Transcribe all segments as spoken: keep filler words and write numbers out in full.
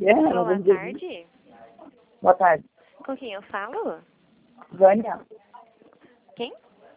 É, Boa tarde. Boa tarde. Com quem eu falo? Vânia. Quem?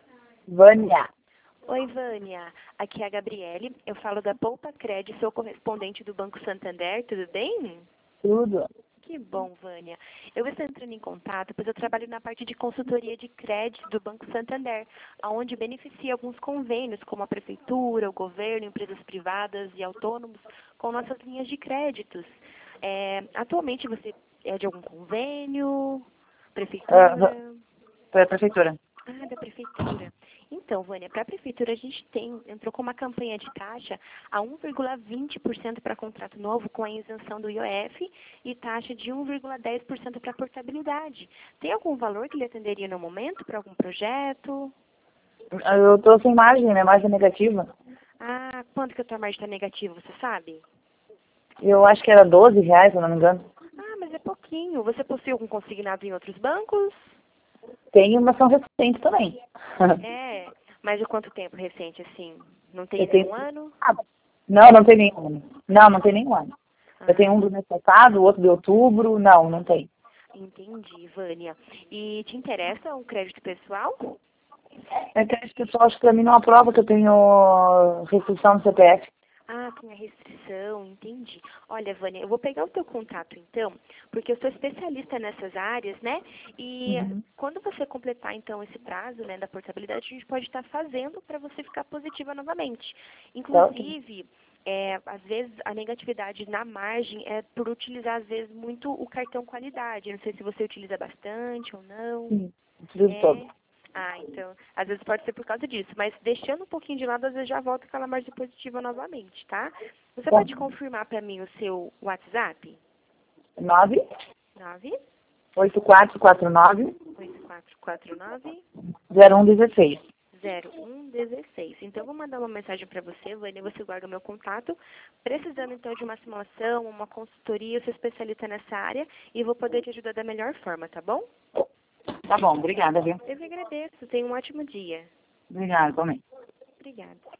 Vânia. Oi, Vânia. Aqui é a Gabriele. Eu falo da Poupa Cred, sou correspondente do Banco Santander. Tudo bem? Tudo. Que bom, Vânia. Eu estou entrando em contato, pois eu trabalho na parte de consultoria de crédito do Banco Santander, onde beneficia alguns convênios, como a Prefeitura, o governo, empresas privadas e autônomos, com nossas linhas de créditos. É, atualmente você é de algum convênio? Prefeitura? Uh, Foi a prefeitura. Ah, da Prefeitura. Então, Vânia, para a Prefeitura a gente tem, entrou com uma campanha de taxa a um vírgula vinte por cento para contrato novo com a isenção do I O F e taxa de um vírgula dez por cento para portabilidade. Tem algum valor que lhe atenderia no momento para algum projeto? Eu tô sem margem, minha margem é negativa. Ah, quanto que a tua margem está negativa, você sabe? Eu acho que era doze reais, se eu não me engano. Ah, mas é pouquinho. Você possui algum consignado em outros bancos? Tem uma ação recente também. É, mas de quanto tempo recente, assim? Não tem Eu tenho... nenhum ano? Ah, não, não tem nenhum ano. Não, não tem nenhum ano. Ah, Eu tenho um do mês passado, outro de outubro. Não, não tem. entendi, Vânia. E te interessa um crédito pessoal? É que esse pessoal, acho que pra mim não aprova que eu tenho restrição no C P F. Ah, tem a restrição, entendi. Olha, Vânia, eu vou pegar o teu contato então, porque eu sou especialista nessas áreas, né? E Uhum. quando você completar então esse prazo, né, da portabilidade, a gente pode estar fazendo para você ficar positiva novamente. Tá ok. Inclusive, é, às vezes a negatividade na margem é por utilizar às vezes muito o cartão qualidade. Eu não sei se você utiliza bastante ou não. Sim, utilizo todo. É. Ah, então, às vezes pode ser por causa disso, mas deixando um pouquinho de lado, às vezes já volta aquela margem positiva novamente, tá? Você Tá. pode confirmar para mim o seu WhatsApp? nove nove oito quatro quatro nove oito quatro quatro nove zero um dezesseis. zero um um seis. Então, eu vou mandar uma mensagem para você, Vânia, você guarda o meu contato. Precisando, então, de uma simulação, uma consultoria, eu sou especialista nessa área e vou poder te ajudar da melhor forma, tá bom? Tá bom, obrigada, viu? Eu que agradeço. Tenha um ótimo dia. Obrigada, também. Obrigada.